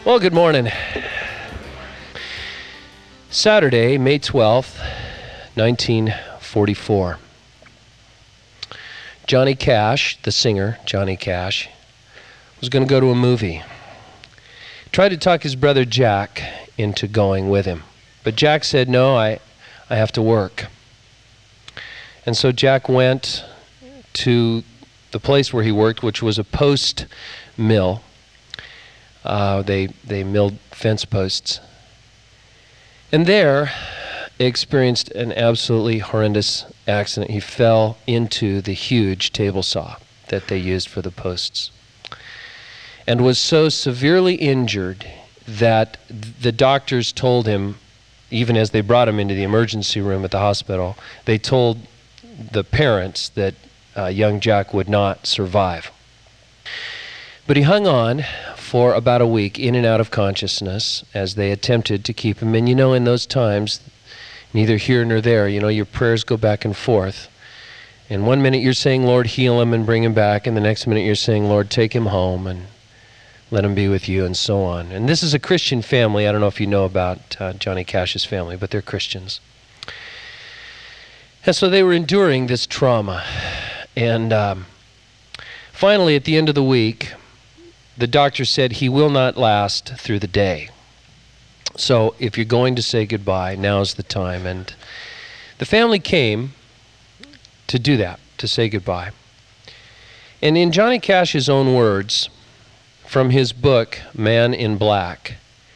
Well, good morning. Saturday, May 12th, 1944. Johnny Cash, the singer, Johnny Cash, was going to go to a movie. Tried to talk his brother Jack into going with him. But Jack said, no, I have to work. And so Jack went to the place where he worked, which was a post mill. They milled fence posts. And there, he experienced an absolutely horrendous accident. He fell into the huge table saw that they used for the posts, and was so severely injured that the doctors told him, even as they brought him into the emergency room at the hospital, they told the parents that young Jack would not survive. But he hung on for about a week, in and out of consciousness, as they attempted to keep him. And you know, in those times, neither here nor there, you know, your prayers go back and forth. And one minute you're saying, Lord, heal him and bring him back, and the next minute you're saying, Lord, take him home and let him be with you, and so on. And this is a Christian family. I don't know if you know about Johnny Cash's family, but they're Christians. And so they were enduring this trauma. And finally, at the end of the week, the doctor said he will not last through the day. So if you're going to say goodbye, now's the time. And the family came to do that, to say goodbye. And in Johnny Cash's own words, from his book, Man in Black,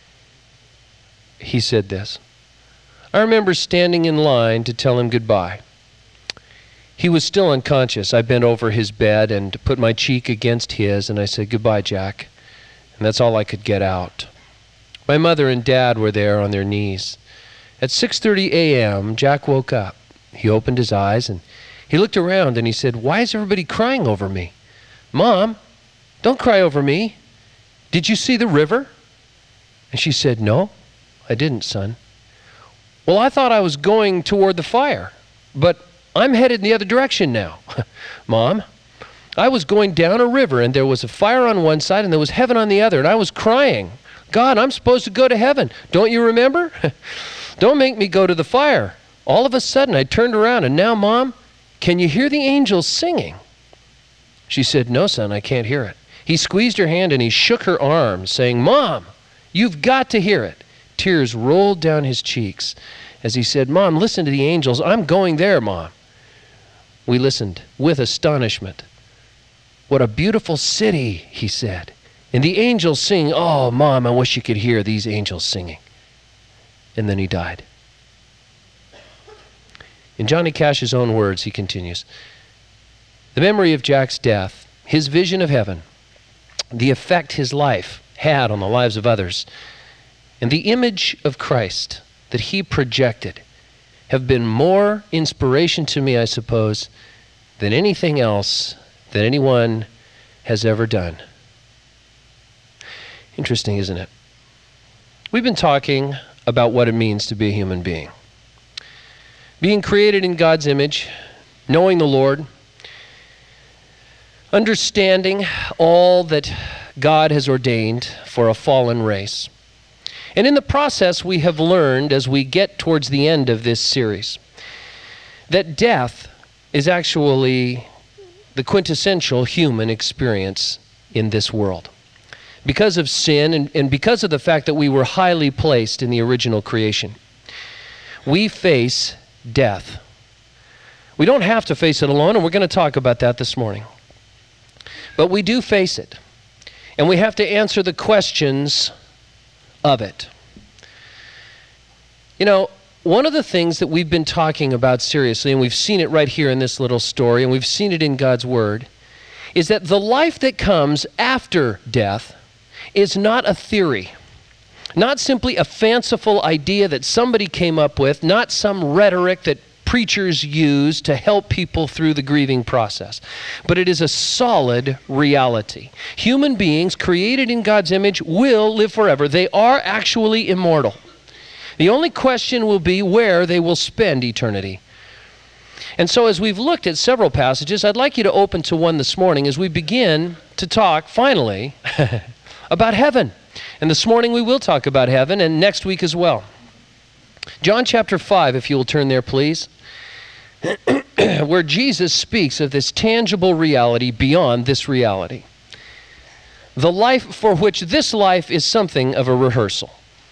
he said this: I remember standing in line to tell him goodbye. He was still unconscious. I bent over his bed and put my cheek against his, and I said, goodbye, Jack. And that's all I could get out. My mother and dad were there on their knees. At 6:30 a.m., Jack woke up. He opened his eyes, and he looked around, and he said, why is everybody crying over me? Mom, don't cry over me. Did you see the river? And she said, no, I didn't, son. Well, I thought I was going toward the fire, but I'm headed in the other direction now. Mom, I was going down a river, and there was a fire on one side and there was heaven on the other, and I was crying, God, I'm supposed to go to heaven. Don't you remember? Don't make me go to the fire. All of a sudden I turned around, and now, Mom, can you hear the angels singing? She said, no, son, I can't hear it. He squeezed her hand and he shook her arm, saying, Mom, you've got to hear it. Tears rolled down his cheeks as he said, Mom, listen to the angels. I'm going there, Mom. We listened with astonishment. What a beautiful city, he said. And the angels sing. Oh, Mom, I wish you could hear these angels singing. And then he died. In Johnny Cash's own words, he continues, the memory of Jack's death, his vision of heaven, the effect his life had on the lives of others, and the image of Christ that he projected have been more inspiration to me, I suppose, than anything else that anyone has ever done. Interesting, isn't it? We've been talking about what it means to be a human being. Being created in God's image, knowing the Lord, understanding all that God has ordained for a fallen race. And in the process, we have learned, as we get towards the end of this series, that death is actually the quintessential human experience in this world. Because of sin and because of the fact that we were highly placed in the original creation, we face death. We don't have to face it alone, and we're going to talk about that this morning. But we do face it, and we have to answer the questions of it. You know, one of the things that we've been talking about seriously, and we've seen it right here in this little story, and we've seen it in God's Word, is that the life that comes after death is not a theory, not simply a fanciful idea that somebody came up with, not some rhetoric that preachers use to help people through the grieving process, but it is a solid reality. Human beings created in God's image will live forever. They are actually immortal. The only question will be where they will spend eternity. And so as we've looked at several passages, I'd like you to open to one this morning as we begin to talk, finally, about heaven. And this morning we will talk about heaven, and next week as well. John chapter 5, if you will turn there, please, where Jesus speaks of this tangible reality beyond this reality. The life for which this life is something of a rehearsal.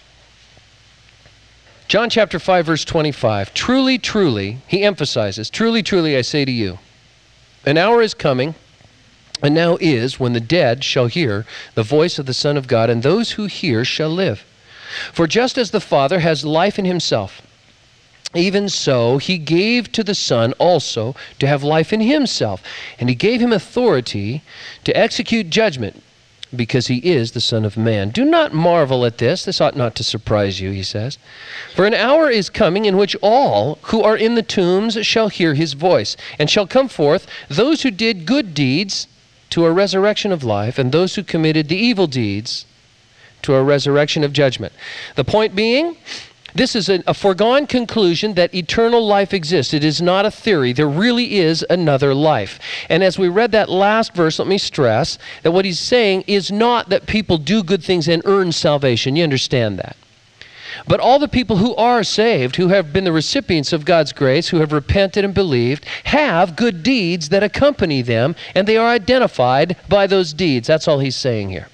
John chapter 5, verse 25. Truly, truly, he emphasizes, truly, truly, I say to you, an hour is coming, and now is, when the dead shall hear the voice of the Son of God, and those who hear shall live. For just as the Father has life in himself, even so he gave to the Son also to have life in himself, and he gave him authority to execute judgment, because he is the Son of Man. Do not marvel at this. This ought not to surprise you, he says. For an hour is coming in which all who are in the tombs shall hear his voice, and shall come forth, those who did good deeds to a resurrection of life, and those who committed the evil deeds to a resurrection of judgment. The point being, this is a foregone conclusion that eternal life exists. It is not a theory. There really is another life. And as we read that last verse, let me stress that what he's saying is not that people do good things and earn salvation. You understand that. But all the people who are saved, who have been the recipients of God's grace, who have repented and believed, have good deeds that accompany them, and they are identified by those deeds. That's all he's saying here.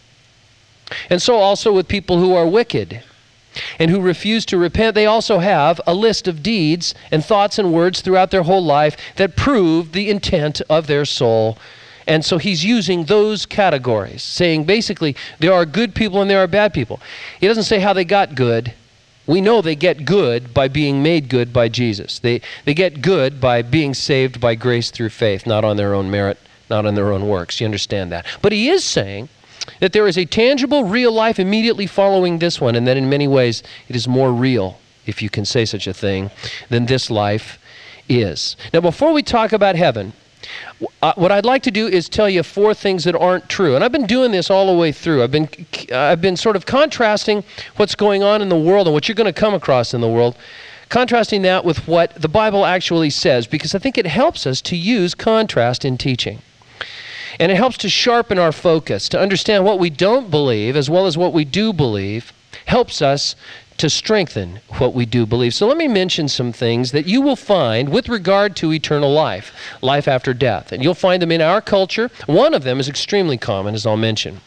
And so also with people who are wicked and who refuse to repent, they also have a list of deeds and thoughts and words throughout their whole life that prove the intent of their soul. And so he's using those categories, saying basically there are good people and there are bad people. He doesn't say how they got good. We know they get good by being made good by Jesus. They get good by being saved by grace through faith, not on their own merit, not on their own works. You understand that. But he is saying that there is a tangible, real life immediately following this one, and that in many ways it is more real, if you can say such a thing, than this life is. Now, before we talk about heaven, what I'd like to do is tell you 4 things that aren't true. And I've been doing this all the way through. I've been sort of contrasting what's going on in the world and what you're going to come across in the world, contrasting that with what the Bible actually says, because I think it helps us to use contrast in teaching. And it helps to sharpen our focus, to understand what we don't believe as well as what we do believe, helps us to strengthen what we do believe. So let me mention some things that you will find with regard to eternal life, life after death. And you'll find them in our culture. One of them is extremely common, as I'll mention.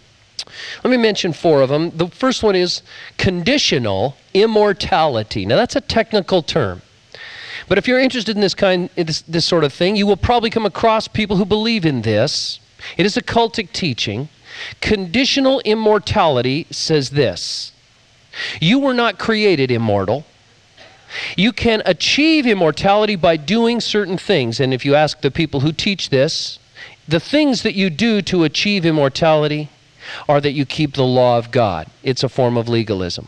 Let me mention 4 of them. The first one is conditional immortality. Now that's a technical term. But if you're interested in this sort of thing, you will probably come across people who believe in this. It is a cultic teaching. Conditional immortality says this: you were not created immortal. You can achieve immortality by doing certain things. And if you ask the people who teach this, the things that you do to achieve immortality are that you keep the law of God. It's a form of legalism.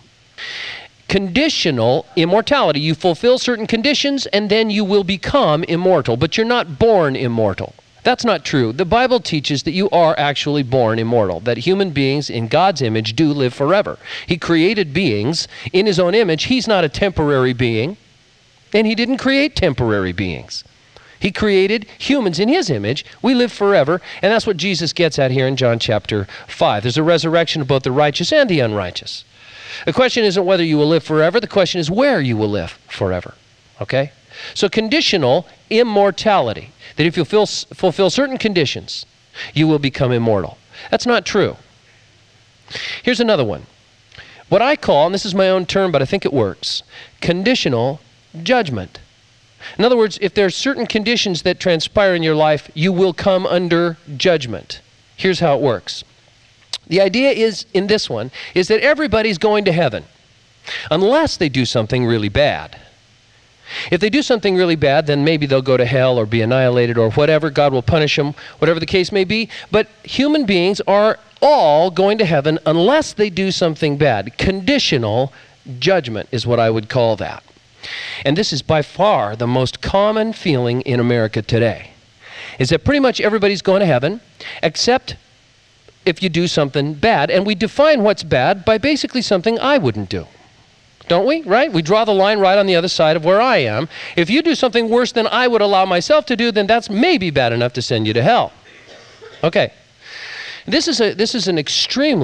Conditional immortality. You fulfill certain conditions and then you will become immortal, but you're not born immortal. That's not true. The Bible teaches that you are actually born immortal, that human beings in God's image do live forever. He created beings in his own image. He's not a temporary being, and he didn't create temporary beings. He created humans in his image. We live forever, and that's what Jesus gets at here in John chapter 5. There's a resurrection of both the righteous and the unrighteous. The question isn't whether you will live forever. The question is where you will live forever. Okay? So conditional immortality, that if you fulfill certain conditions, you will become immortal. That's not true. Here's another one. What I call, and this is my own term, but I think it works, conditional judgment. In other words, if there are certain conditions that transpire in your life, you will come under judgment. Here's how it works. The idea is, in this one, is that everybody's going to heaven, unless they do something really bad. If they do something really bad, then maybe they'll go to hell or be annihilated or whatever. God will punish them, whatever the case may be. But human beings are all going to heaven unless they do something bad. Conditional judgment is what I would call that. And this is by far the most common feeling in America today, is that pretty much everybody's going to heaven, except if you do something bad. And we define what's bad by basically something I wouldn't do. Don't we? Right? We draw the line right on the other side of where I am. If you do something worse than I would allow myself to do, then that's maybe bad enough to send you to hell. Okay. This is an extremely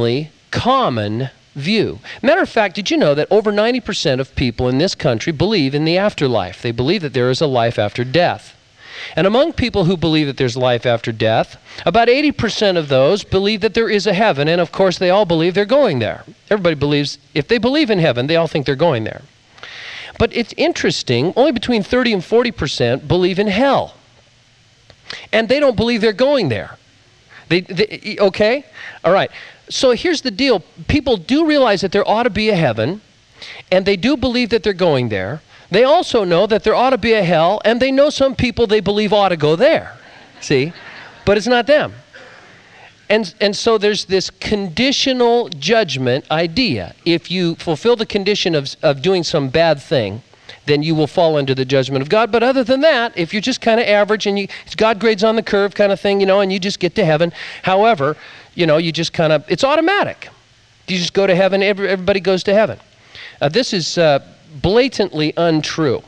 common view. Matter of fact, did you know that over 90% of people in this country believe in the afterlife? They believe that there is a life after death. And among people who believe that there's life after death, about 80% of those believe that there is a heaven, and of course they all believe they're going there. Everybody believes, if they believe in heaven, they all think they're going there. But it's interesting, only between 30 and 40% believe in hell. And they don't believe they're going there. Okay? All right. So here's the deal. People do realize that there ought to be a heaven, and they do believe that they're going there. They also know that there ought to be a hell, and they know some people they believe ought to go there. See? But it's not them. And so there's this conditional judgment idea. If you fulfill the condition of doing some bad thing, then you will fall under the judgment of God. But other than that, if you're just kind of average and God grades on the curve kind of thing, and you just get to heaven. However, you just kind of, it's automatic. You just go to heaven, everybody goes to heaven. This is blatantly untrue.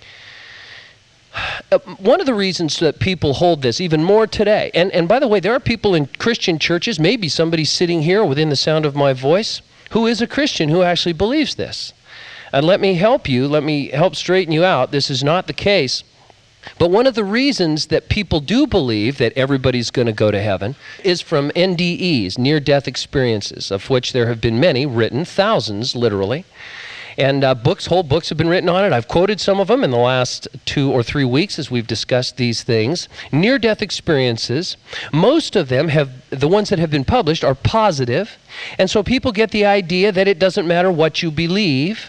One of the reasons that people hold this even more today, and by the way, there are people in Christian churches, maybe somebody sitting here within the sound of my voice, who is a Christian who actually believes this. And let me help straighten you out. This is not the case. But one of the reasons that people do believe that everybody's going to go to heaven is from NDEs, near-death experiences, of which there have been many written, thousands literally. And whole books have been written on it. I've quoted some of them in the last 2 or 3 weeks as we've discussed these things. Near-death experiences, most of them the ones that have been published are positive. And so people get the idea that it doesn't matter what you believe,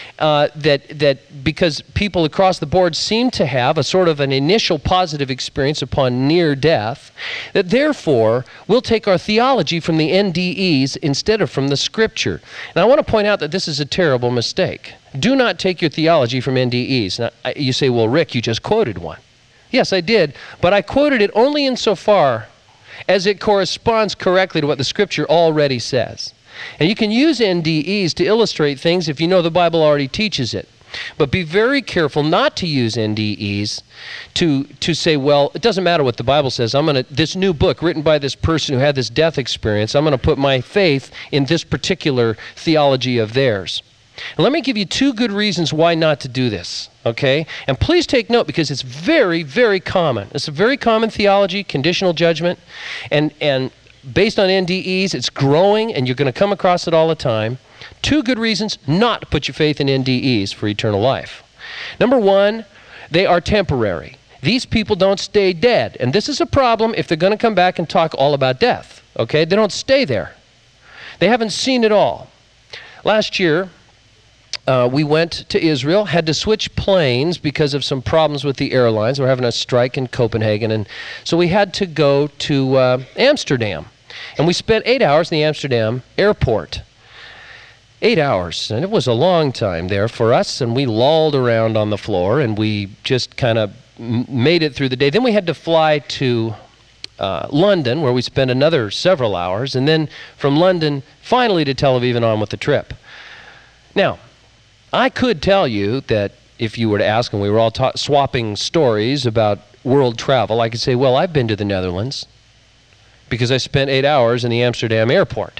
that because people across the board seem to have a sort of an initial positive experience upon near death, that therefore we'll take our theology from the NDEs instead of from the Scripture. And I want to point out that this is a terrible mistake. Do not take your theology from NDEs. Now, you say, well, Rick, you just quoted one. Yes, I did, but I quoted it only insofar as it corresponds correctly to what the Scripture already says. And you can use NDEs to illustrate things if you know the Bible already teaches it. But be very careful not to use NDEs to say, well, it doesn't matter what the Bible says. This new book written by this person who had this death experience, I'm going to put my faith in this particular theology of theirs. And let me give you 2 good reasons why not to do this, okay? And please take note because it's very, very common. It's a very common theology, conditional judgment, and based on NDEs, it's growing, and you're going to come across it all the time. 2 good reasons not to put your faith in NDEs for eternal life. Number 1, they are temporary. These people don't stay dead, and this is a problem if they're going to come back and talk all about death, okay? They don't stay there. They haven't seen it all. Last year, we went to Israel, had to switch planes because of some problems with the airlines. We're having a strike in Copenhagen, and so we had to go to Amsterdam. And we spent 8 hours in the Amsterdam airport. 8 hours, and it was a long time there for us, and we lolled around on the floor, and we just kind of made it through the day. Then we had to fly to London, where we spent another several hours, and then from London, finally to Tel Aviv and on with the trip. Now, I could tell you that if you were to ask, and we were all swapping stories about world travel, I could say, well, I've been to the Netherlands because I spent 8 hours in the Amsterdam airport.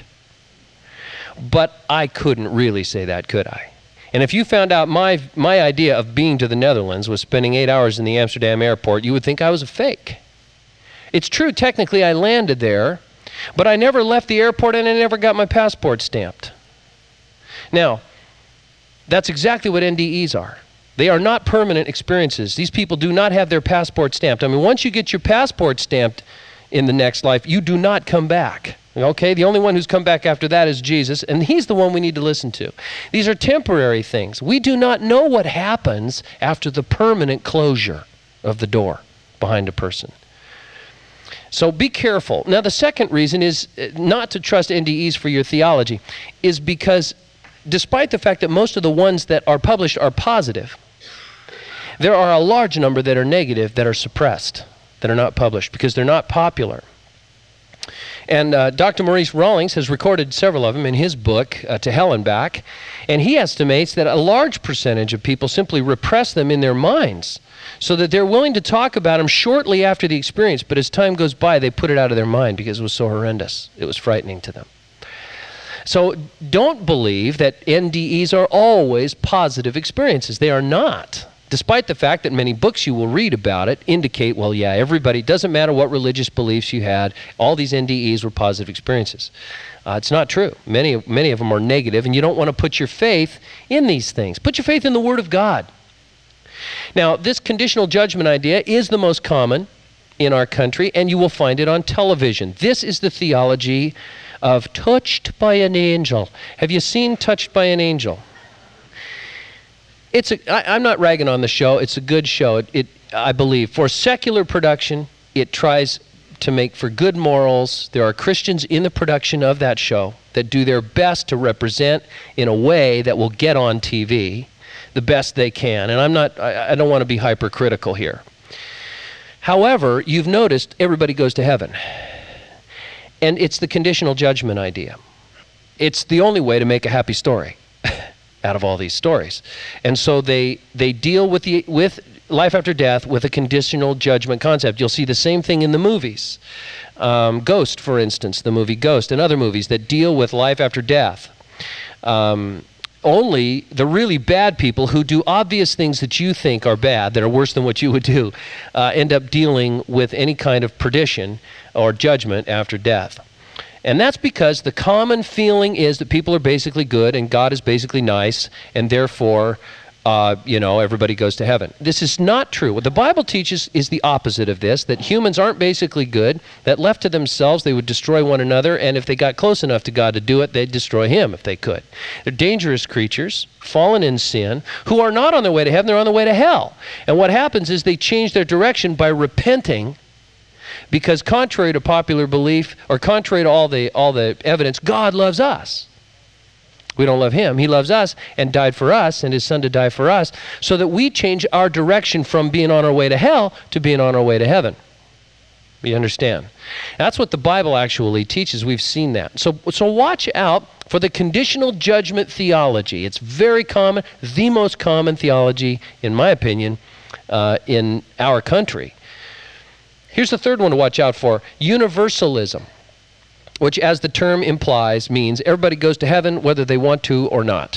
But I couldn't really say that, could I? And if you found out my idea of being to the Netherlands was spending 8 hours in the Amsterdam airport, you would think I was a fake. It's true, technically I landed there, but I never left the airport and I never got my passport stamped. Now, that's exactly what NDEs are. They are not permanent experiences. These people do not have their passport stamped. I mean, once you get your passport stamped in the next life, you do not come back. Okay? The only one who's come back after that is Jesus, and he's the one we need to listen to. These are temporary things. We do not know what happens after the permanent closure of the door behind a person. So be careful. Now, the second reason is not to trust NDEs for your theology is because despite the fact that most of the ones that are published are positive, there are a large number that are negative that are suppressed, that are not published because they're not popular. And Dr. Maurice Rawlings has recorded several of them in his book, To Hell and Back, and he estimates that a large percentage of people simply repress them in their minds so that they're willing to talk about them shortly after the experience, but as time goes by, they put it out of their mind because it was so horrendous. It was frightening to them. So don't believe that NDEs are always positive experiences. They are not. Despite the fact that many books you will read about it indicate, well, yeah, everybody, doesn't matter what religious beliefs you had, all these NDEs were positive experiences. It's not true. Many of them are negative, and you don't want to put your faith in these things. Put your faith in the Word of God. Now, this conditional judgment idea is the most common in our country, and you will find it on television. This is the theology of touched by an angel. Have you seen Touched by an Angel? I'm not ragging on the show. It's a good show. I believe. For secular production, it tries to make for good morals. There are Christians in the production of that show that do their best to represent in a way that will get on TV the best they can. And I don't want to be hypercritical here. However, you've noticed everybody goes to heaven. And it's the conditional judgment idea. It's the only way to make a happy story out of all these stories. And so they deal with life after death with a conditional judgment concept. You'll see the same thing in the movies. Ghost, for instance, the movie Ghost, and other movies that deal with life after death. Only the really bad people who do obvious things that you think are bad, that are worse than what you would do, end up dealing with any kind of perdition or judgment after death. And that's because the common feeling is that people are basically good and God is basically nice, and therefore, everybody goes to heaven. This is not true. What the Bible teaches is the opposite of this, that humans aren't basically good, that left to themselves they would destroy one another, and if they got close enough to God to do it, they'd destroy him if they could. They're dangerous creatures, fallen in sin, who are not on their way to heaven, they're on their way to hell. And what happens is they change their direction by repenting, because contrary to popular belief, or contrary to all the evidence, God loves us. We don't love him. He loves us and died for us, and his son to die for us, so that we change our direction from being on our way to hell to being on our way to heaven. You understand? That's what the Bible actually teaches. We've seen that. So watch out for the conditional judgment theology. It's very common, the most common theology, in my opinion, in our country. Here's the third one to watch out for: universalism, which, as the term implies, means everybody goes to heaven whether they want to or not.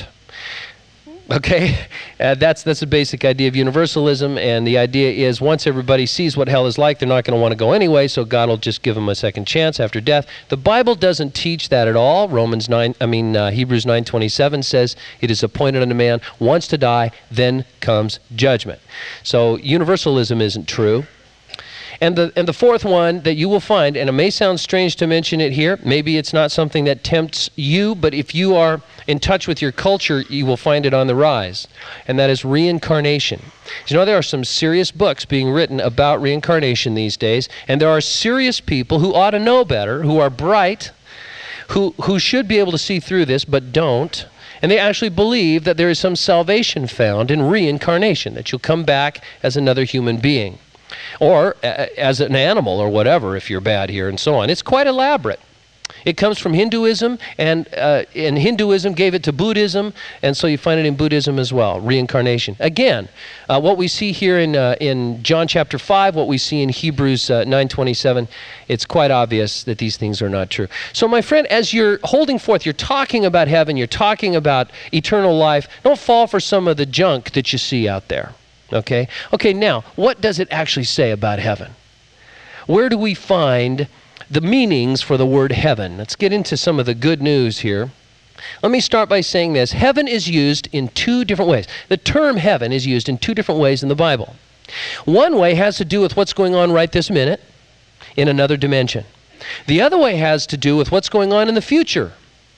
Okay? That's the basic idea of universalism, and the idea is once everybody sees what hell is like, they're not going to want to go anyway, so God will just give them a second chance after death. The Bible doesn't teach that at all. Hebrews 9:27 says, "It is appointed unto man once to die, then comes judgment." So universalism isn't true. And the fourth one that you will find, and it may sound strange to mention it here, maybe it's not something that tempts you, but if you are in touch with your culture, you will find it on the rise, and that is reincarnation. You know, there are some serious books being written about reincarnation these days, and there are serious people who ought to know better, who are bright, who should be able to see through this, but don't. And they actually believe that there is some salvation found in reincarnation, that you'll come back as another human being, or as an animal or whatever if you're bad here, and so on. It's quite elaborate. It comes from Hinduism, and Hinduism gave it to Buddhism, and so you find it in Buddhism as well, reincarnation. Again, what we see here in John chapter 5, what we see in Hebrews 9:27, it's quite obvious that these things are not true. So my friend, as you're holding forth, you're talking about heaven, you're talking about eternal life, don't fall for some of the junk that you see out there. Okay, now, what does it actually say about heaven? Where do we find the meanings for the word heaven? Let's get into some of the good news here. Let me start by saying this. Heaven is used in two different ways. The term heaven is used in two different ways in the Bible. One way has to do with what's going on right this minute in another dimension. The other way has to do with what's going on in the future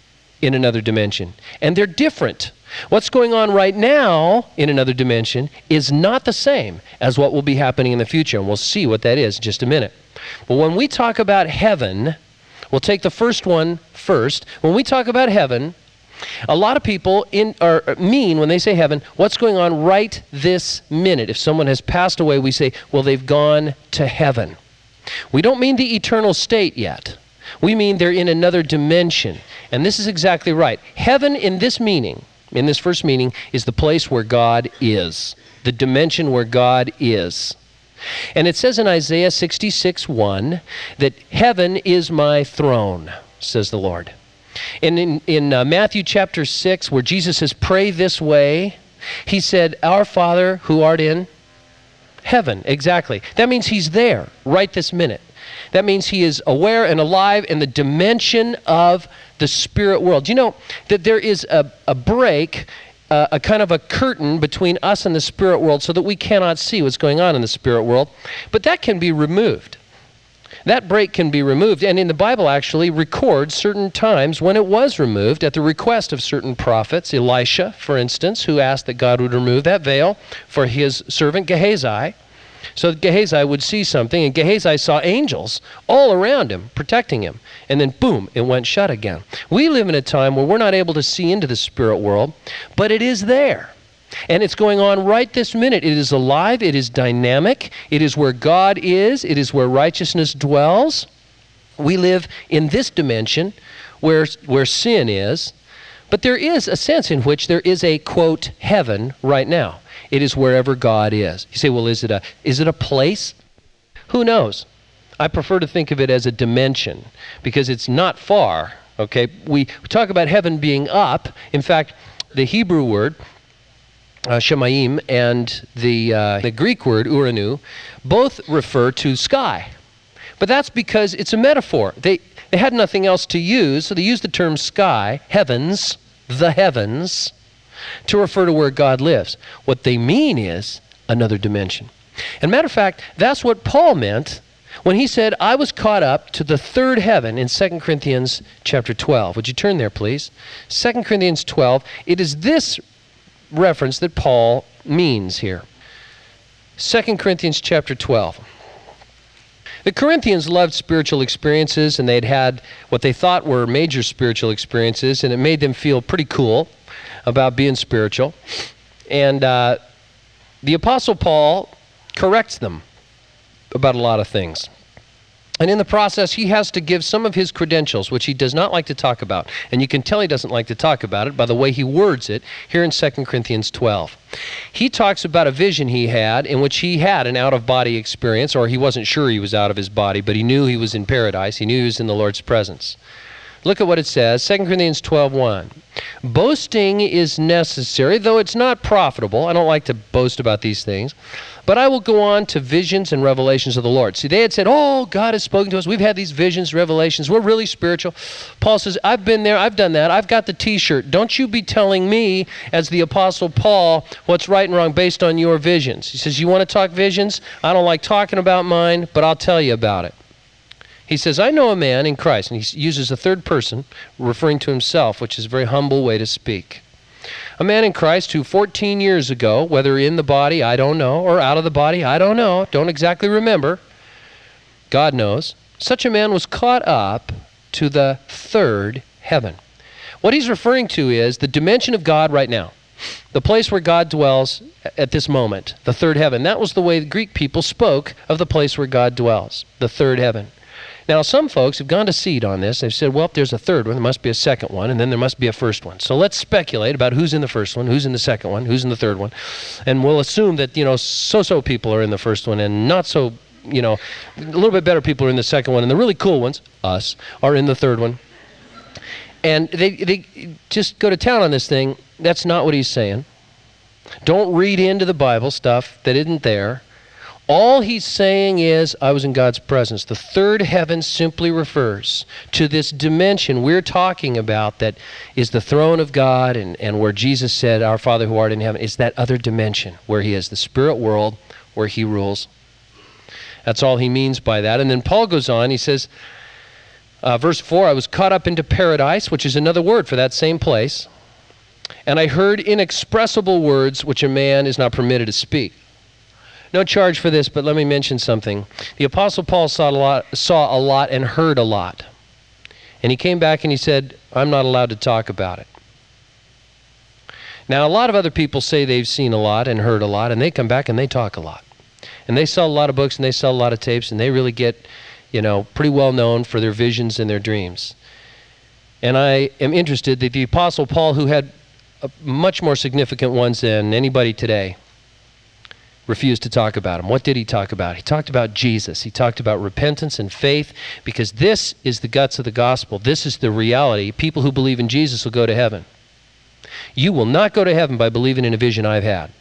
in another dimension. And they're different. What's going on right now in another dimension is not the same as what will be happening in the future, and we'll see what that is in just a minute. But when we talk about heaven, we'll take the first one first. When we talk about heaven, a lot of people mean, when they say heaven, what's going on right this minute. If someone has passed away, we say, well, they've gone to heaven. We don't mean the eternal state yet. We mean they're in another dimension. And this is exactly right. Heaven in this meaning, in this first meaning, is the place where God is, the dimension where God is. And it says in Isaiah 66:1 that heaven is my throne, says the Lord. And in Matthew chapter 6, where Jesus says, pray this way, he said, our Father who art in heaven. Exactly. That means he's there right this minute. That means he is aware and alive in the dimension of the spirit world. You know that there is a break, a kind of a curtain between us and the spirit world so that we cannot see what's going on in the spirit world. But that can be removed. That break can be removed, and in the Bible actually records certain times when it was removed at the request of certain prophets. Elisha, for instance, who asked that God would remove that veil for his servant Gehazi, so that Gehazi would see something, and Gehazi saw angels all around him, protecting him, and then boom, it went shut again. We live in a time where we're not able to see into the spirit world, but it is there. And it's going on right this minute. It is alive. It is dynamic. It is where God is. It is where righteousness dwells. We live in this dimension where sin is. But there is a sense in which there is a, quote, heaven right now. It is wherever God is. You say, well, is it a place? Who knows? I prefer to think of it as a dimension because it's not far. Okay, we talk about heaven being up. In fact, the Hebrew word Shemayim and the Greek word uranu both refer to sky. But that's because it's a metaphor. They had nothing else to use, so they used the term sky, heavens, the heavens, to refer to where God lives. What they mean is another dimension. And matter of fact, that's what Paul meant when he said, I was caught up to the third heaven in 2 Corinthians chapter 12. Would you turn there, please? 2 Corinthians 12. It is this reference that Paul means here. 2 Corinthians chapter 12. The Corinthians loved spiritual experiences, and they'd had what they thought were major spiritual experiences, and it made them feel pretty cool about being spiritual. And the Apostle Paul corrects them about a lot of things. And in the process, he has to give some of his credentials, which he does not like to talk about. And you can tell he doesn't like to talk about it by the way he words it here in 2 Corinthians 12. He talks about a vision he had in which he had an out-of-body experience, or he wasn't sure he was out of his body, but he knew he was in paradise. He knew he was in the Lord's presence. Look at what it says, 2 Corinthians 12:1. Boasting is necessary, though it's not profitable. I don't like to boast about these things. But I will go on to visions and revelations of the Lord. See, they had said, oh, God has spoken to us. We've had these visions, revelations. We're really spiritual. Paul says, I've been there. I've done that. I've got the T-shirt. Don't you be telling me, as the Apostle Paul, what's right and wrong based on your visions. He says, you want to talk visions? I don't like talking about mine, but I'll tell you about it. He says, I know a man in Christ, and he uses a third person, referring to himself, which is a very humble way to speak. A man in Christ who 14 years ago, whether in the body, I don't know, or out of the body, I don't know, don't exactly remember, God knows, such a man was caught up to the third heaven. What he's referring to is the dimension of God right now, the place where God dwells at this moment, the third heaven. That was the way the Greek people spoke of the place where God dwells, the third heaven. Now, some folks have gone to seed on this. They've said, well, if there's a third one, there must be a second one, and then there must be a first one. So let's speculate about who's in the first one, who's in the second one, who's in the third one. And we'll assume that, so-so people are in the first one, and not so, a little bit better people are in the second one, and the really cool ones, us, are in the third one. And they just go to town on this thing. That's not what he's saying. Don't read into the Bible stuff that isn't there. All he's saying is, I was in God's presence. The third heaven simply refers to this dimension we're talking about that is the throne of God and where Jesus said, our Father who art in heaven. It's that other dimension where he is, the spirit world where he rules. That's all he means by that. And then Paul goes on, he says, verse 4, I was caught up into paradise, which is another word for that same place. And I heard inexpressible words which a man is not permitted to speak. No charge for this, but let me mention something. The Apostle Paul saw a lot and heard a lot. And he came back and he said, I'm not allowed to talk about it. Now, a lot of other people say they've seen a lot and heard a lot, and they come back and they talk a lot. And they sell a lot of books and they sell a lot of tapes, and they really get, pretty well known for their visions and their dreams. And I am interested that the Apostle Paul, who had much more significant ones than anybody today, refused to talk about him. What did he talk about? He talked about Jesus. He talked about repentance and faith, because this is the guts of the gospel. This is the reality. People who believe in Jesus will go to heaven. You will not go to heaven by believing in a vision I've had.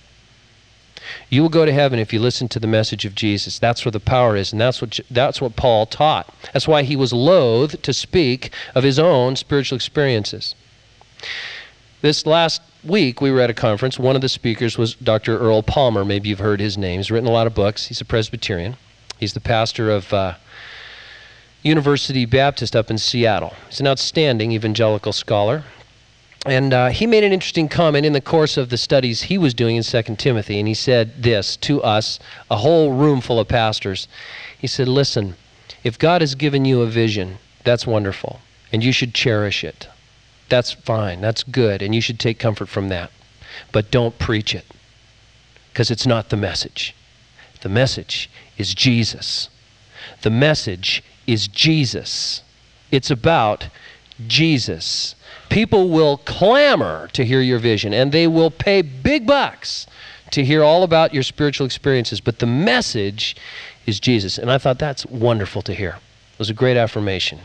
You will go to heaven if you listen to the message of Jesus. That's where the power is, and that's what Paul taught. That's why he was loath to speak of his own spiritual experiences. This last week, we were at a conference. One of the speakers was Dr. Earl Palmer. Maybe you've heard his name. He's written a lot of books. He's a Presbyterian. He's the pastor of University Baptist up in Seattle. He's an outstanding evangelical scholar. And he made an interesting comment in the course of the studies he was doing in 2 Timothy. And he said this to us, a whole room full of pastors. He said, listen, if God has given you a vision, that's wonderful. And you should cherish it. That's fine. That's good. And you should take comfort from that. But don't preach it, because it's not the message. The message is Jesus. The message is Jesus. It's about Jesus. People will clamor to hear your vision, and they will pay big bucks to hear all about your spiritual experiences. But the message is Jesus. And I thought that's wonderful to hear. It was a great affirmation.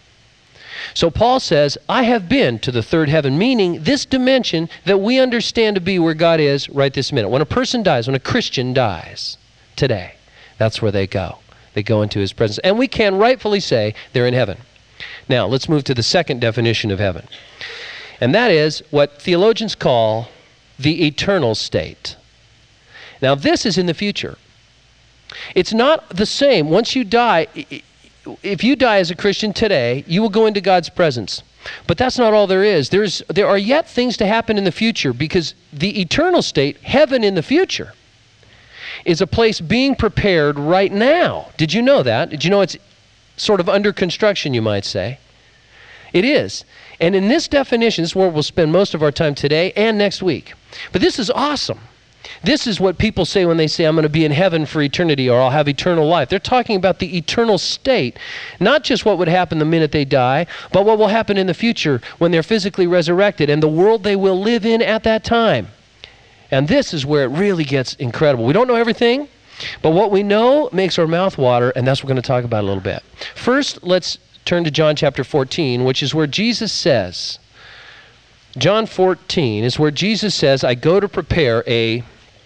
So Paul says, I have been to the third heaven, meaning this dimension that we understand to be where God is right this minute. When a person dies, when a Christian dies today, that's where they go. They go into his presence. And we can rightfully say they're in heaven. Now, let's move to the second definition of heaven. And that is what theologians call the eternal state. Now, this is in the future. It's not the same. Once you die, if you die as a Christian today, you will go into God's presence. But that's not all there is. There are yet things to happen in the future, because the eternal state, heaven in the future, is a place being prepared right now. Did you know that? Did you know it's sort of under construction, you might say? It is. And in this definition, this is where we'll spend most of our time today and next week. But this is awesome. This is what people say when they say, I'm going to be in heaven for eternity, or I'll have eternal life. They're talking about the eternal state, not just what would happen the minute they die, but what will happen in the future when they're physically resurrected, and the world they will live in at that time. And this is where it really gets incredible. We don't know everything, but what we know makes our mouth water, and that's what we're going to talk about a little bit. First, let's turn to John chapter 14, which is where Jesus says, John 14 is where Jesus says, I go to prepare a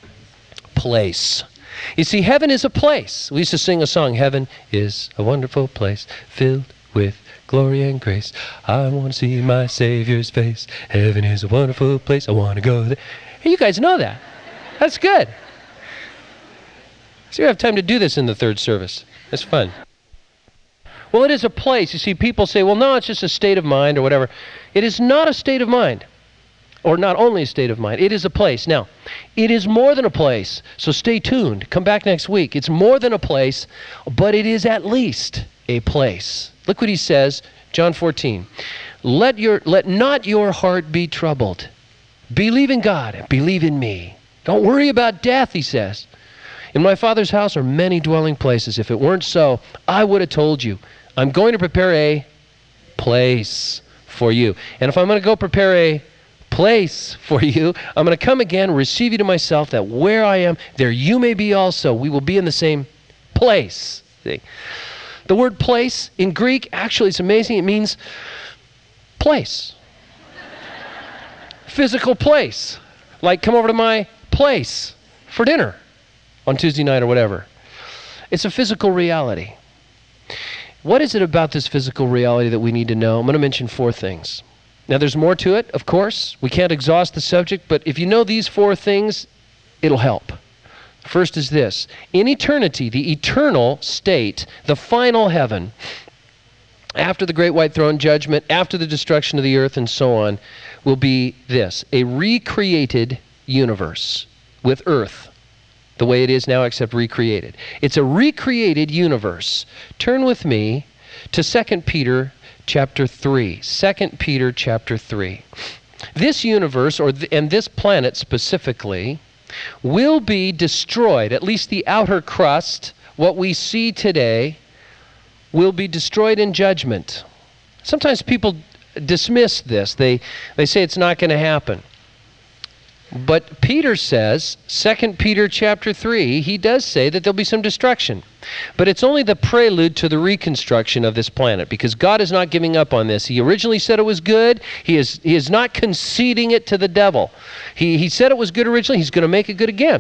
place. You see, heaven is a place. We used to sing a song, heaven is a wonderful place filled with glory and grace. I want to see my Savior's face. Heaven is a wonderful place. I want to go there. Hey, you guys know that. That's good. So you have time to do this in the third service. It's fun. Well, it is a place. You see, people say, well, no, it's just a state of mind or whatever. It is not a state of mind. Or not only a state of mind, it is a place. Now, it is more than a place, so stay tuned. Come back next week. It's more than a place, but it is at least a place. Look what he says, John 14. Let not your heart be troubled. Believe in God and believe in me. Don't worry about death, he says. In my Father's house are many dwelling places. If it weren't so, I would have told you. I'm going to prepare a place for you. And if I'm going to go prepare a place for you, I'm going to come again, receive you to myself, that where I am, there you may be also. We will be in the same place. See? The word place in Greek, actually, it's amazing. It means place. Physical place. Like, come over to my place for dinner on Tuesday night or whatever. It's a physical reality. What is it about this physical reality that we need to know? I'm going to mention 4 things. Now, there's more to it, of course. We can't exhaust the subject, but if you know these 4 things, it'll help. First is this. In eternity, the eternal state, the final heaven, after the great white throne judgment, after the destruction of the earth and so on, will be this, a recreated universe with earth the way it is now, except recreated. It's a recreated universe. Turn with me to 2 Peter chapter 3. 2 Peter chapter 3. This universe, and this planet specifically, will be destroyed. At least the outer crust, what we see today, will be destroyed in judgment. Sometimes people dismiss this. They say it's not going to happen. But Peter says, 2 Peter chapter 3, he does say that there'll be some destruction. But it's only the prelude to the reconstruction of this planet, because God is not giving up on this. He originally said it was good. He is not conceding it to the devil. He said it was good originally. He's going to make it good again.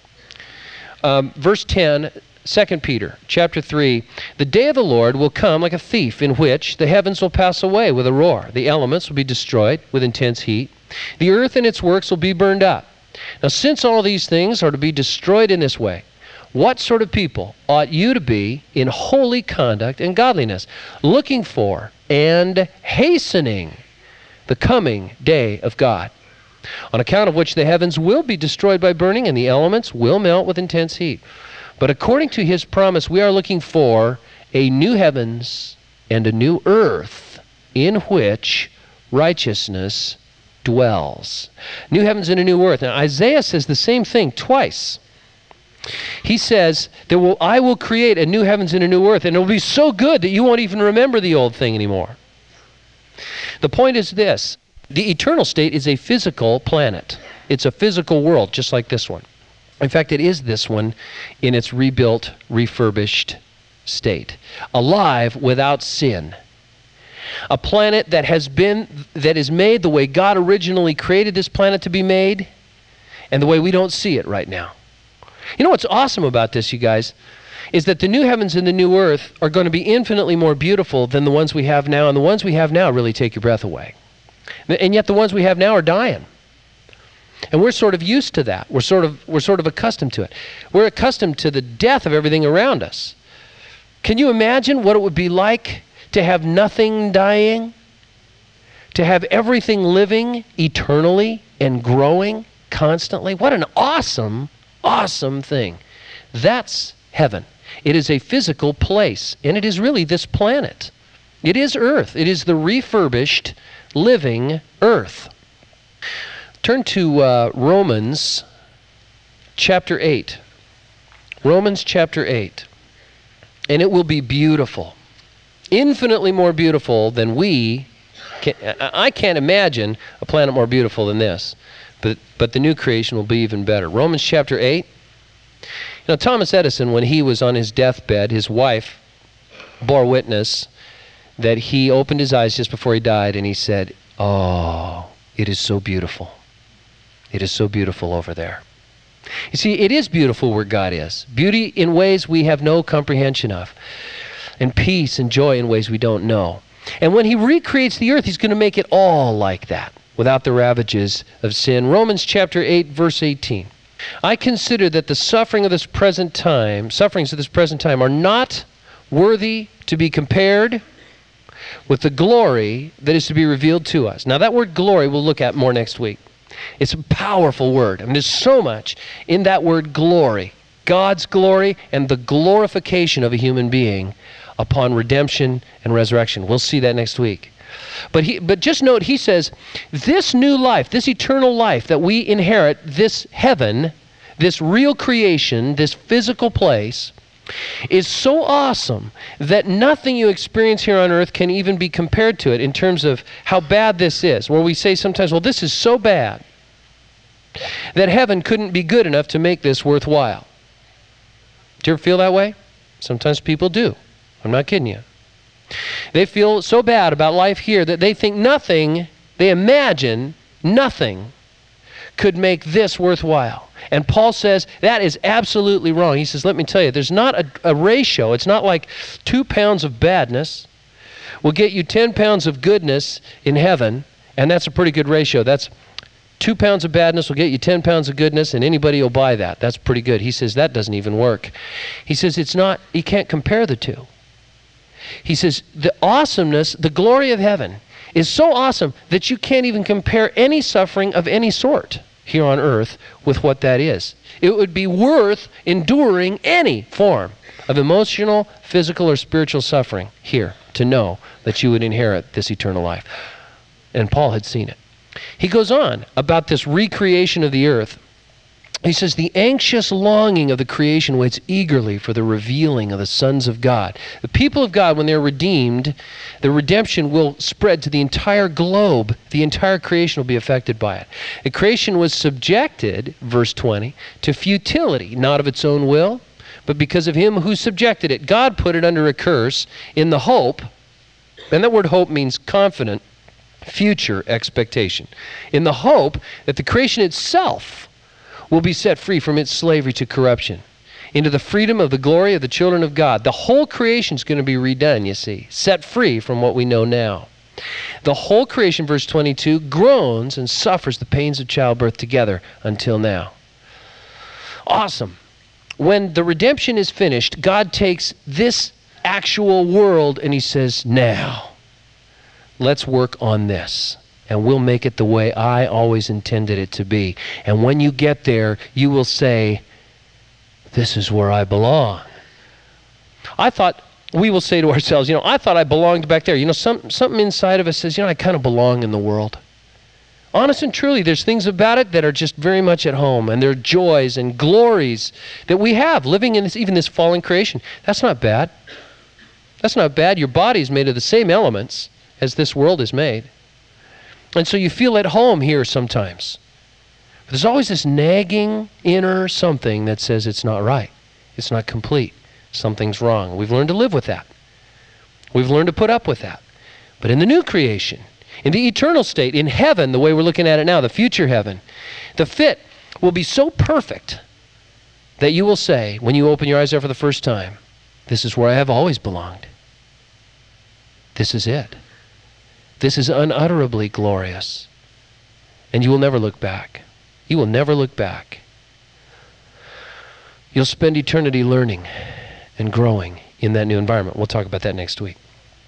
Verse 10, 2 Peter chapter 3, the day of the Lord will come like a thief, in which the heavens will pass away with a roar. The elements will be destroyed with intense heat. The earth and its works will be burned up. Now, since all these things are to be destroyed in this way, what sort of people ought you to be in holy conduct and godliness, looking for and hastening the coming day of God, on account of which the heavens will be destroyed by burning and the elements will melt with intense heat? But according to his promise, we are looking for a new heavens and a new earth in which righteousness dwells. New heavens and a new earth. Now, Isaiah says the same thing twice. He says, I will create a new heavens and a new earth, and it will be so good that you won't even remember the old thing anymore. The point is this: the eternal state is a physical planet. It's a physical world, just like this one. In fact, it is this one in its rebuilt, refurbished state. Alive without sin. A planet that is made the way God originally created this planet to be made, and the way we don't see it right now. You know what's awesome about this, you guys, is that the new heavens and the new earth are going to be infinitely more beautiful than the ones we have now, and the ones we have now really take your breath away. And yet the ones we have now are dying. And we're sort of used to that. We're sort of accustomed to it. We're accustomed to the death of everything around us. Can you imagine what it would be like to have nothing dying? To have everything living eternally and growing constantly? What an awesome, awesome thing. That's heaven. It is a physical place, and it is really this planet. It is earth. It is the refurbished, living earth. Turn to Romans chapter 8. Romans chapter 8. And it will be beautiful. Infinitely more beautiful than I can't imagine a planet more beautiful than this. But the new creation will be even better. Romans chapter 8. Now, Thomas Edison, when he was on his deathbed, his wife bore witness that he opened his eyes just before he died, and he said, "Oh, it is so beautiful. It is so beautiful over there." You see, it is beautiful where God is. Beauty in ways we have no comprehension of. And peace and joy in ways we don't know. And when he recreates the earth, he's going to make it all like that, without the ravages of sin. Romans chapter 8, verse 18. I consider that the sufferings of this present time are not worthy to be compared with the glory that is to be revealed to us. Now, that word glory we'll look at more next week. It's a powerful word. I mean, there's so much in that word glory. God's glory and the glorification of a human being upon redemption and resurrection. We'll see that next week. But just note, he says, this new life, this eternal life that we inherit, this heaven, this real creation, this physical place, is so awesome that nothing you experience here on earth can even be compared to it in terms of how bad this is. Where we say sometimes, well, this is so bad that heaven couldn't be good enough to make this worthwhile. Do you ever feel that way? Sometimes people do. I'm not kidding you. They feel so bad about life here that they think nothing, they imagine nothing could make this worthwhile. And Paul says that is absolutely wrong. He says, let me tell you, there's not a ratio. It's not like 2 pounds of badness will get you 10 pounds of goodness in heaven, and that's a pretty good ratio. That's 2 pounds of badness will get you 10 pounds of goodness, and anybody will buy that. That's pretty good. He says that doesn't even work. He says you can't compare the two. He says the awesomeness, the glory of heaven is so awesome that you can't even compare any suffering of any sort here on earth with what that is. It would be worth enduring any form of emotional, physical, or spiritual suffering here to know that you would inherit this eternal life. And Paul had seen it. He goes on about this recreation of the earth. He says, the anxious longing of the creation waits eagerly for the revealing of the sons of God. The people of God, when they're redeemed, the redemption will spread to the entire globe. The entire creation will be affected by it. The creation was subjected, verse 20, to futility, not of its own will, but because of him who subjected it. God put it under a curse in the hope, and that word hope means confident, future expectation, in the hope that the creation itself will be set free from its slavery to corruption into the freedom of the glory of the children of God. The whole creation is going to be redone, you see, set free from what we know now. The whole creation, verse 22, groans and suffers the pains of childbirth together until now. Awesome. When the redemption is finished, God takes this actual world and he says, now, let's work on this. And we'll make it the way I always intended it to be. And when you get there, you will say, this is where I belong. We will say to ourselves, I thought I belonged back there. Something inside of us says, I kind of belong in the world. Honest and truly, there's things about it that are just very much at home. And there are joys and glories that we have living in even this fallen creation. That's not bad. That's not bad. Your body is made of the same elements as this world is made. And so you feel at home here sometimes. But there's always this nagging inner something that says it's not right. It's not complete. Something's wrong. We've learned to live with that. We've learned to put up with that. But in the new creation, in the eternal state, in heaven, the way we're looking at it now, the future heaven, the fit will be so perfect that you will say, when you open your eyes there for the first time, this is where I have always belonged. This is it. This is unutterably glorious. And you will never look back. You will never look back. You'll spend eternity learning and growing in that new environment. We'll talk about that next week.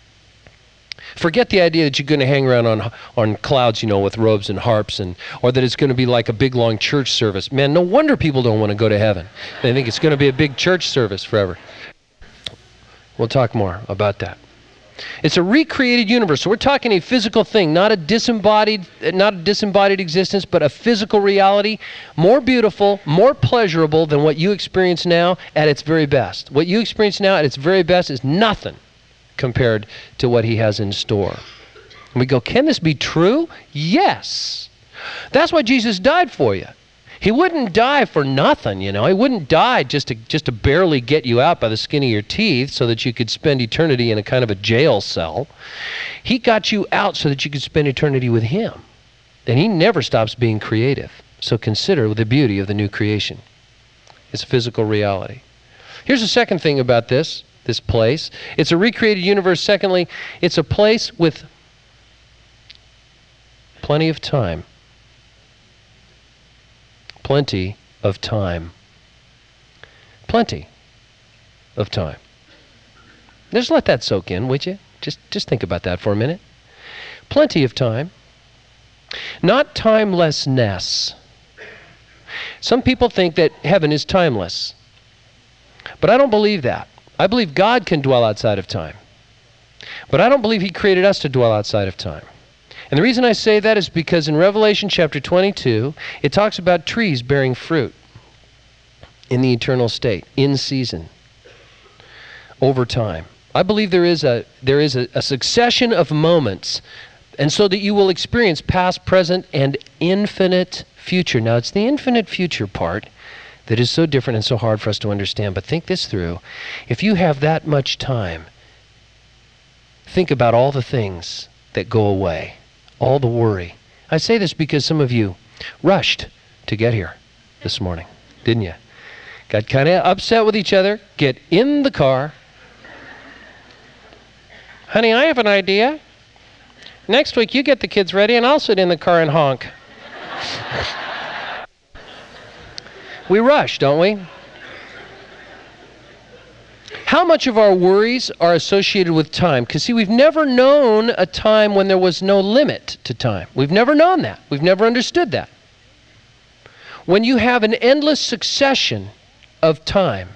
Forget the idea that you're going to hang around on clouds, with robes and harps, or that it's going to be like a big, long church service. Man, no wonder people don't want to go to heaven. They think it's going to be a big church service forever. We'll talk more about that. It's a recreated universe. So we're talking a physical thing, not a disembodied existence, but a physical reality, more beautiful, more pleasurable than what you experience now at its very best. What you experience now at its very best is nothing compared to what he has in store. And we go, can this be true? Yes. That's why Jesus died for you. He wouldn't die for nothing, He wouldn't die just to barely get you out by the skin of your teeth so that you could spend eternity in a kind of a jail cell. He got you out so that you could spend eternity with him. And he never stops being creative. So consider the beauty of the new creation. It's a physical reality. Here's the second thing about this place. It's a recreated universe. Secondly, it's a place with plenty of time. Plenty of time. Plenty of time. Just let that soak in, would you? Just think about that for a minute. Plenty of time. Not timelessness. Some people think that heaven is timeless. But I don't believe that. I believe God can dwell outside of time. But I don't believe he created us to dwell outside of time. And the reason I say that is because in Revelation chapter 22, it talks about trees bearing fruit in the eternal state, in season, over time. I believe there is a succession of moments, and so that you will experience past, present, and infinite future. Now, it's the infinite future part that is so different and so hard for us to understand. But think this through. If you have that much time, think about all the things that go away. All the worry. I say this because some of you rushed to get here this morning, didn't you? Got kind of upset with each other, get in the car. Honey, I have an idea. Next week you get the kids ready and I'll sit in the car and honk. We rush, don't we? How much of our worries are associated with time? Because see, we've never known a time when there was no limit to time. We've never known that. We've never understood that. When you have an endless succession of time,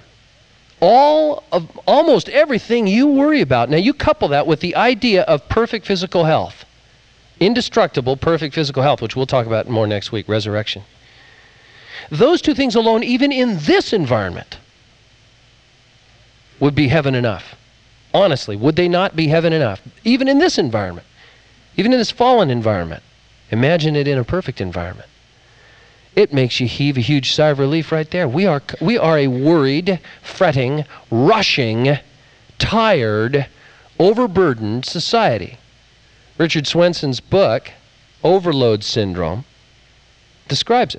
almost everything you worry about, now you couple that with the idea of perfect physical health, indestructible perfect physical health, which we'll talk about more next week, resurrection. Those two things alone, even in this environment, would be heaven enough. Honestly, would they not be heaven enough? Even in this environment, even in this fallen environment. Imagine it in a perfect environment. It makes you heave a huge sigh of relief right there. We are a worried, fretting, rushing, tired, overburdened society. Richard Swenson's book, Overload Syndrome, describes it.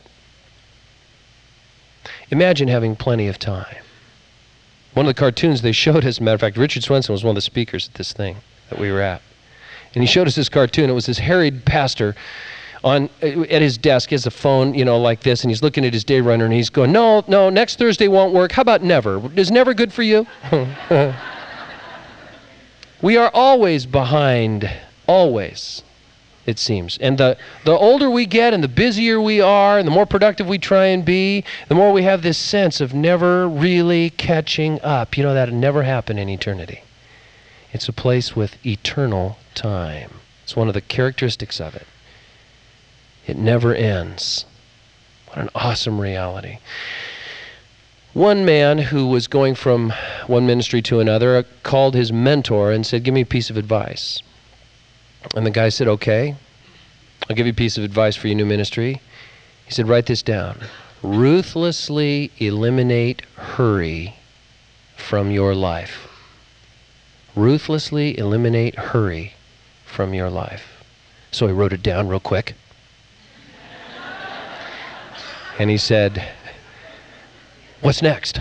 Imagine having plenty of time. One of the cartoons they showed, as a matter of fact, Richard Swenson was one of the speakers at this thing that we were at. And he showed us this cartoon. It was this harried pastor at his desk. He has a phone, like this, and he's looking at his day runner, and he's going, no, next Thursday won't work. How about never? Is never good for you? We are always behind, always, it seems. And the older we get and the busier we are and the more productive we try and be, the more we have this sense of never really catching up. That'll never happen in eternity. It's a place with eternal time. It's one of the characteristics of it. It never ends. What an awesome reality. One man who was going from one ministry to another called his mentor and said, give me a piece of advice. And the guy said, okay, I'll give you a piece of advice for your new ministry. He said, write this down. Ruthlessly eliminate hurry from your life. Ruthlessly eliminate hurry from your life. So he wrote it down real quick. And he said, what's next?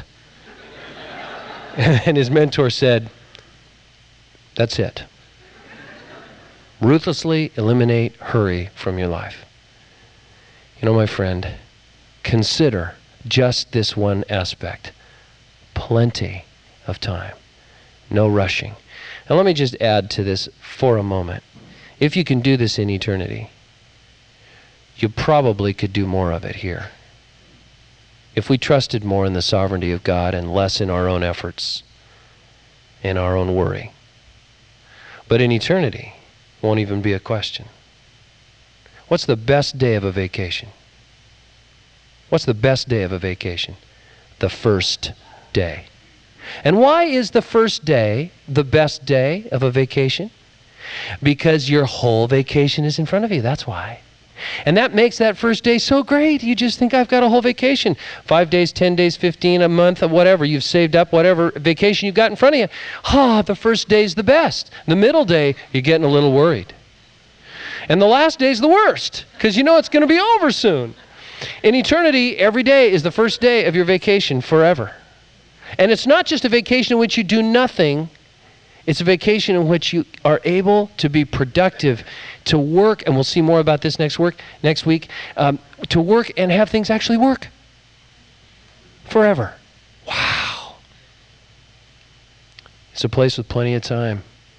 And his mentor said, that's it. Ruthlessly eliminate hurry from your life. My friend, consider just this one aspect. Plenty of time. No rushing. Now let me just add to this for a moment. If you can do this in eternity, you probably could do more of it here. If we trusted more in the sovereignty of God and less in our own efforts and our own worry. But in eternity, won't even be a question. What's the best day of a vacation? What's the best day of a vacation? The first day. And why is the first day the best day of a vacation? Because your whole vacation is in front of you. That's why. And that makes that first day so great. You just think, I've got a whole vacation. 5 days, 10 days, 15, a month, or whatever. You've saved up whatever vacation you've got in front of you. The first day's the best. The middle day, you're getting a little worried. And the last day's the worst, because it's going to be over soon. In eternity, every day is the first day of your vacation forever. And it's not just a vacation in which you do nothing. It's a vacation in which you are able to be productive, to work, and we'll see more about this next week, to work and have things actually work forever. Wow. It's a place with plenty of time.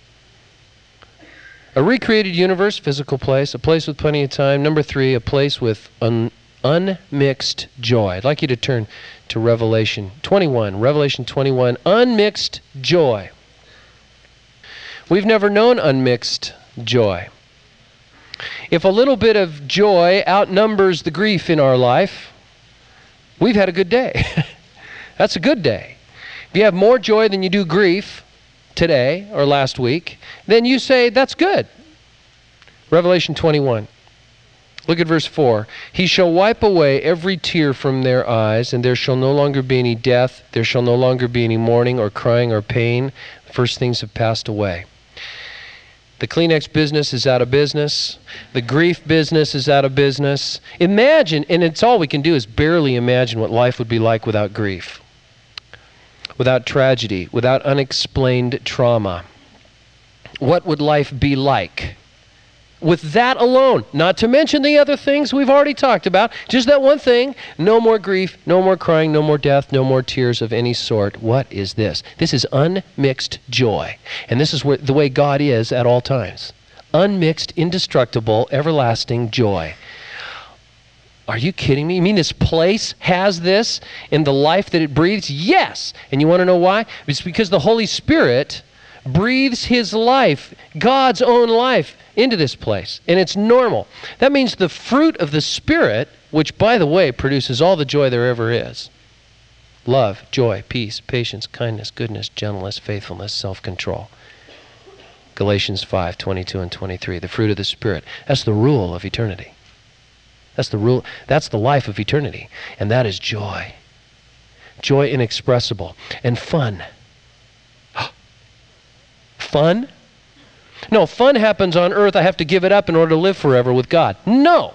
A recreated universe, physical place, a place with plenty of time. Number 3, a place with unmixed joy. I'd like you to turn to Revelation 21. Revelation 21, unmixed joy. We've never known unmixed joy. If a little bit of joy outnumbers the grief in our life, we've had a good day. That's a good day. If you have more joy than you do grief today or last week, then you say, that's good. Revelation 21. Look at verse 4. He shall wipe away every tear from their eyes, and there shall no longer be any death. There shall no longer be any mourning or crying or pain. The first things have passed away. The Kleenex business is out of business. The grief business is out of business. Imagine, and it's all we can do is barely imagine what life would be like without grief, without tragedy, without unexplained trauma. What would life be like? With that alone, not to mention the other things we've already talked about, just that one thing, no more grief, no more crying, no more death, no more tears of any sort. What is this? This is unmixed joy. And this is the way God is at all times. Unmixed, indestructible, everlasting joy. Are you kidding me? You mean this place has this in the life that it breathes? Yes. And you want to know why? It's because the Holy Spirit breathes his life, God's own life, into this place. And it's normal. That means the fruit of the Spirit, which, by the way, produces all the joy there ever is. Love, joy, peace, patience, kindness, goodness, gentleness, faithfulness, self-control. Galatians 5:22 and 23. The fruit of the Spirit. That's the rule of eternity. That's the rule. That's the life of eternity. And that is joy. Joy inexpressible. And fun. Fun? No, fun happens on earth. I have to give it up in order to live forever with God. No.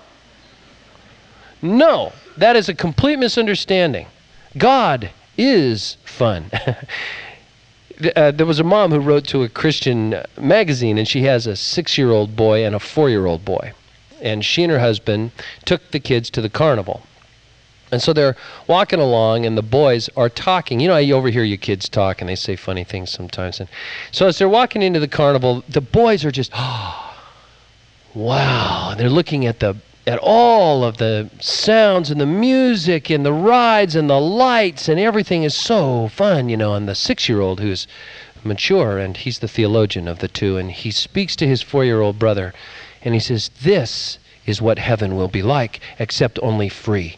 No. That is a complete misunderstanding. God is fun. There was a mom who wrote to a Christian magazine, and she has a 6-year-old boy and a 4-year-old boy. And she and her husband took the kids to the carnival. And so they're walking along, and the boys are talking. You know how you overhear your kids talk, and they say funny things sometimes. And so as they're walking into the carnival, the boys are just, oh, wow. And they're looking at all of the sounds and the music and the rides and the lights, and everything is so fun, you know. And the 6-year-old, who's mature, and he's the theologian of the two, and he speaks to his 4-year-old brother, and he says, this is what heaven will be like, except only free.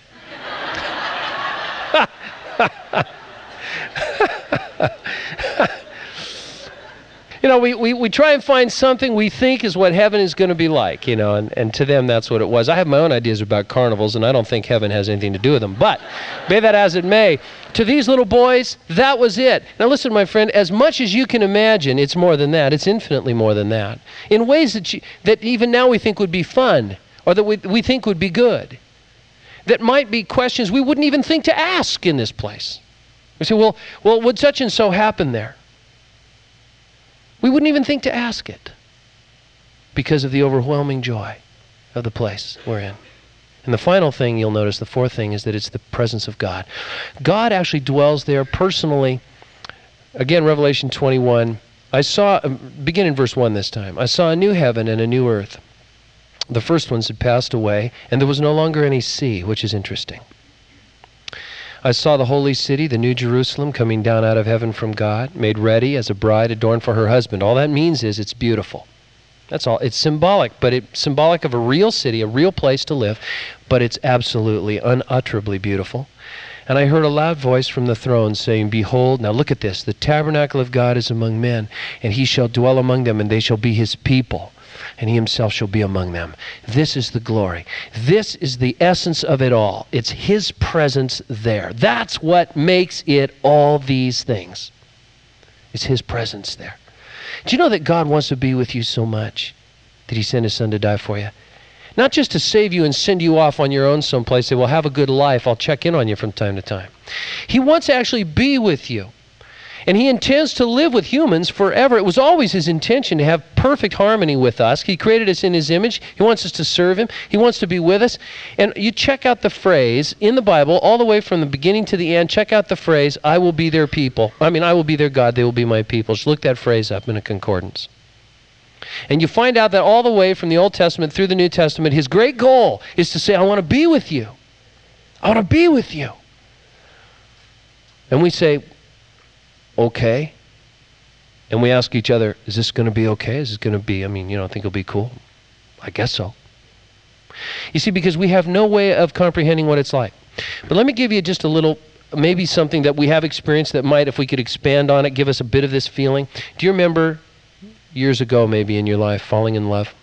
You know, we try and find something we think is what heaven is going to be like, you know, and to them that's what it was. I have my own ideas about carnivals, and I don't think heaven has anything to do with them. But, be that as it may, to these little boys, that was it. Now listen, my friend, as much as you can imagine, it's more than that. It's infinitely more than that. In ways that even now we think would be fun, or that we think would be good. That might be questions we wouldn't even think to ask in this place. We say, well, would such and so happen there? We wouldn't even think to ask it because of the overwhelming joy of the place we're in. And the final thing you'll notice, the fourth thing, is that it's the presence of God. God actually dwells there personally. Again, Revelation 21. Begin in verse 1 this time. I saw a new heaven and a new earth. The first ones had passed away, and there was no longer any sea, which is interesting. I saw the holy city, the New Jerusalem, coming down out of heaven from God, made ready as a bride adorned for her husband. All that means is it's beautiful. That's all. It's symbolic, but it's symbolic of a real city, a real place to live, but it's absolutely, unutterably beautiful. And I heard a loud voice from the throne saying, behold, now look at this, the tabernacle of God is among men, and he shall dwell among them, and they shall be his people, and he himself shall be among them. This is the glory. This is the essence of it all. It's his presence there. That's what makes it all these things. It's his presence there. Do you know that God wants to be with you so much that he sent his son to die for you? Not just to save you and send you off on your own someplace, say, well, have a good life, I'll check in on you from time to time. He wants to actually be with you. And he intends to live with humans forever. It was always his intention to have perfect harmony with us. He created us in his image. He wants us to serve him. He wants to be with us. And you check out the phrase in the Bible, all the way from the beginning to the end, check out the phrase, I will be their people. I will be their God, they will be my people. Just look that phrase up in a concordance. And you find out that all the way from the Old Testament through the New Testament, his great goal is to say, I want to be with you. I want to be with you. And we say, okay. And we ask each other, is this going to be okay? Is this going to be, you don't think it'll be cool? I guess so. You see, because we have no way of comprehending what it's like. But let me give you just a little, maybe something that we have experienced that might, if we could expand on it, give us a bit of this feeling. Do you remember years ago, maybe in your life, falling in love?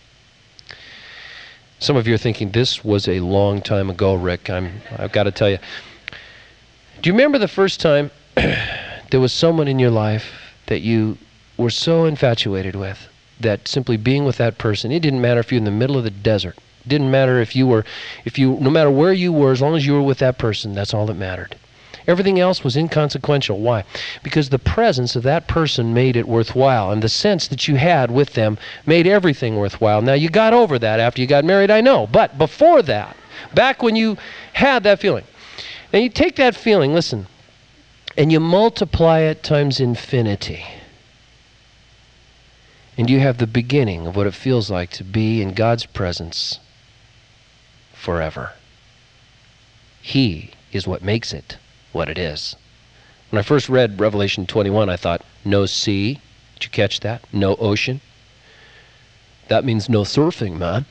Some of you are thinking, this was a long time ago, Rick. I've got to tell you. Do you remember the first time there was someone in your life that you were so infatuated with that simply being with that person, it didn't matter if you're in the middle of the desert. It didn't matter no matter where you were, as long as you were with that person, that's all that mattered. Everything else was inconsequential. Why? Because the presence of that person made it worthwhile, and the sense that you had with them made everything worthwhile. Now, you got over that after you got married, I know, but before that, back when you had that feeling, now you take that feeling, listen, and you multiply it times infinity. And you have the beginning of what it feels like to be in God's presence forever. He is what makes it what it is. When I first read Revelation 21, I thought, no sea. Did you catch that? No ocean. That means no surfing, man.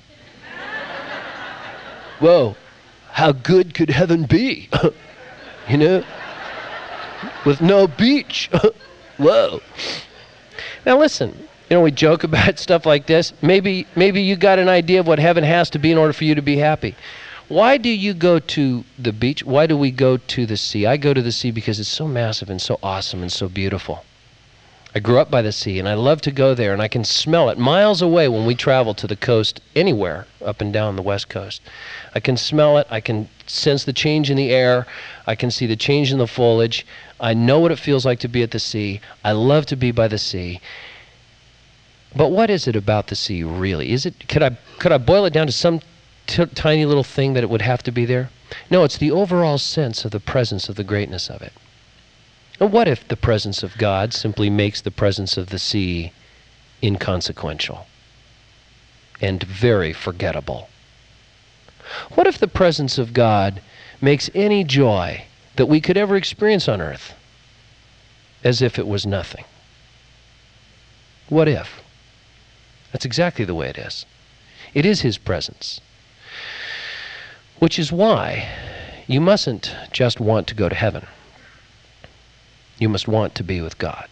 Whoa, how good could heaven be? You know? With no beach. Whoa. Now listen, we joke about stuff like this. Maybe you got an idea of what heaven has to be in order for you to be happy. Why do you go to the beach? Why do we go to the sea? I go to the sea because it's so massive and so awesome and so beautiful. I grew up by the sea, and I love to go there, and I can smell it miles away when we travel to the coast anywhere up and down the West Coast. I can smell it. I can sense the change in the air. I can see the change in the foliage. I know what it feels like to be at the sea. I love to be by the sea. But what is it about the sea, really? Could I boil it down to some tiny little thing that it would have to be there? No, it's the overall sense of the presence of the greatness of it. And what if the presence of God simply makes the presence of the sea inconsequential and very forgettable? What if the presence of God makes any joy that we could ever experience on earth as if it was nothing? What if? That's exactly the way it is. It is His presence. Which is why you mustn't just want to go to heaven. You must want to be with God.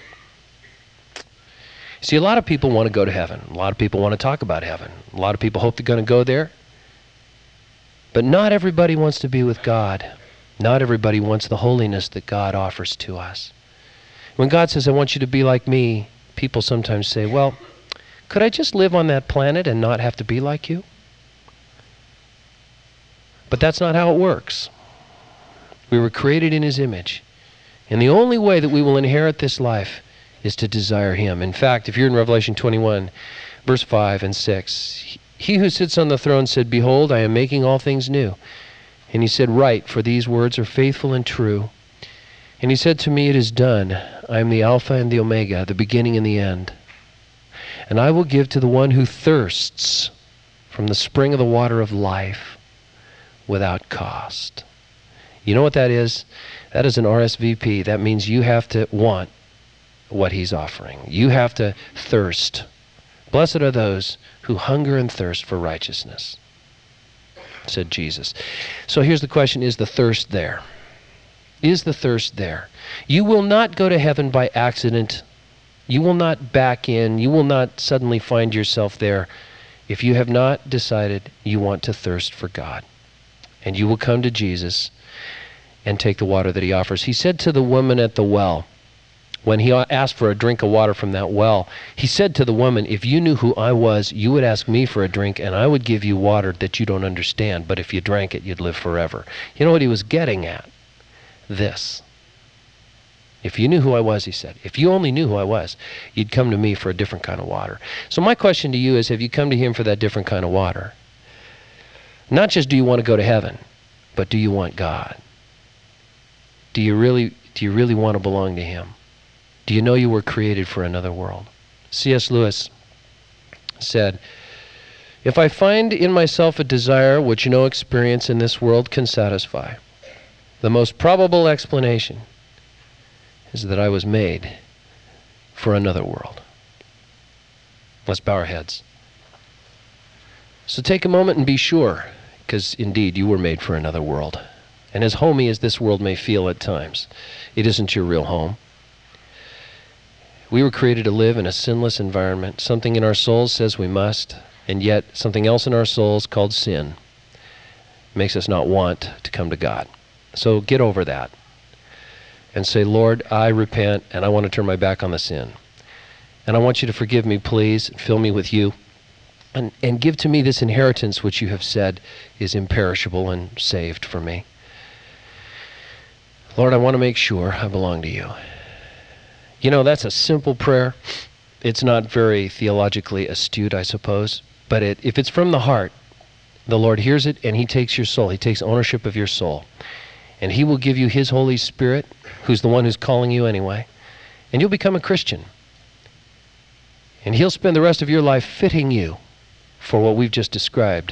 See, a lot of people want to go to heaven. A lot of people want to talk about heaven. A lot of people hope they're going to go there. But not everybody wants to be with God. Not everybody wants the holiness that God offers to us. When God says, I want you to be like me, people sometimes say, well, could I just live on that planet and not have to be like you? But that's not how it works. We were created in His image. And the only way that we will inherit this life is to desire Him. In fact, if you're in Revelation 21, verse 5 and 6, He who sits on the throne said, Behold, I am making all things new. And He said, Write, for these words are faithful and true. And He said to me, It is done. I am the Alpha and the Omega, the beginning and the end. And I will give to the one who thirsts from the spring of the water of life without cost. You know what that is? That is an RSVP. That means you have to want what He's offering. You have to thirst. Blessed are those who hunger and thirst for righteousness, said Jesus. So here's the question, is the thirst there? Is the thirst there? You will not go to heaven by accident. You will not back in. You will not suddenly find yourself there if you have not decided you want to thirst for God. And you will come to Jesus and take the water that He offers. He said to the woman at the well, when He asked for a drink of water from that well, He said to the woman, if you knew who I was, you would ask me for a drink, and I would give you water that you don't understand, but if you drank it, you'd live forever. You know what He was getting at? This. If you knew who I was, He said, if you only knew who I was, you'd come to me for a different kind of water. So my question to you is, have you come to Him for that different kind of water? Not just do you want to go to heaven, but do you want God? Do you really want to belong to Him? Do you know you were created for another world? C.S. Lewis said, if I find in myself a desire which no experience in this world can satisfy, the most probable explanation is that I was made for another world. Let's bow our heads. So take a moment and be sure, because indeed you were made for another world. And as homey as this world may feel at times, it isn't your real home. We were created to live in a sinless environment. Something in our souls says we must, and yet something else in our souls called sin makes us not want to come to God. So get over that and say, Lord, I repent and I want to turn my back on the sin. And I want you to forgive me, please, and fill me with you. And give to me this inheritance which you have said is imperishable and saved for me. Lord, I want to make sure I belong to you. You know, that's a simple prayer. It's not very theologically astute, I suppose. But if it's from the heart, the Lord hears it and He takes your soul. He takes ownership of your soul. And He will give you His Holy Spirit, who's the one who's calling you anyway. And you'll become a Christian. And He'll spend the rest of your life fitting you for what we've just described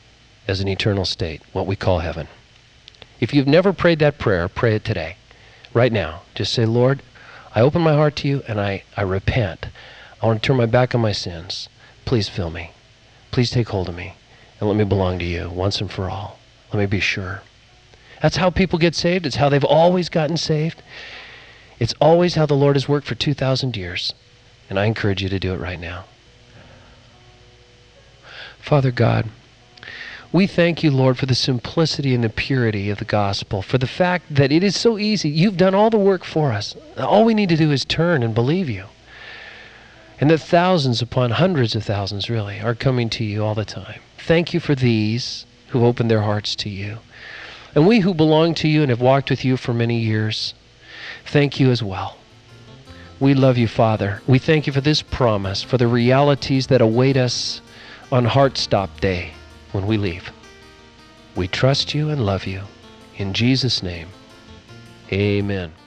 as an eternal state, what we call heaven. If you've never prayed that prayer, pray it today. right now. Just say, Lord, I open my heart to you and I repent. I want to turn my back on my sins. Please fill me. Please take hold of me and let me belong to you once and for all. Let me be sure. That's how people get saved. It's how they've always gotten saved. It's always how the Lord has worked for 2,000 years. And I encourage you to do it right now. Father God, we thank you, Lord, for the simplicity and the purity of the gospel, for the fact that it is so easy. You've done all the work for us. All we need to do is turn and believe you. And that thousands upon hundreds of thousands, really, are coming to you all the time. Thank you for these who've opened their hearts to you. And we who belong to you and have walked with you for many years, thank you as well. We love you, Father. We thank you for this promise, for the realities that await us on Heart Stop Day when we leave. We trust you and love you. In Jesus' name, amen.